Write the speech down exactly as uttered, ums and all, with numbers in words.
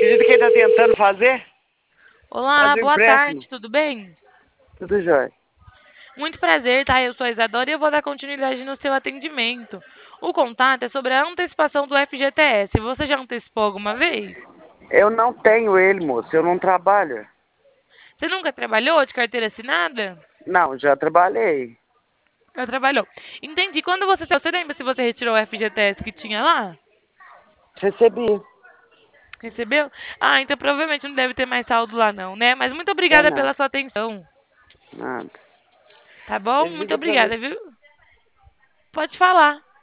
acredita que ele tá tentando fazer? Olá, Fazer um boa empréstimo? tarde, tudo bem? Tudo jóia. Muito prazer, tá? Eu sou a Isadora e eu vou dar continuidade no seu atendimento. O contato é sobre a antecipação do F G T S. Você já antecipou alguma vez? Eu não tenho ele, moço. Eu não trabalho. Você nunca trabalhou de carteira assinada? Não, já trabalhei. Já trabalhou. Entendi. Quando você, você lembra se você retirou o F G T S que tinha lá? Recebi. Recebeu? Ah, então provavelmente não deve ter mais saldo lá não, né? Mas muito Tem obrigada não. pela sua atenção. Nada. Tá bom? Ele Muito liga pra mim. obrigada, viu? Pode falar.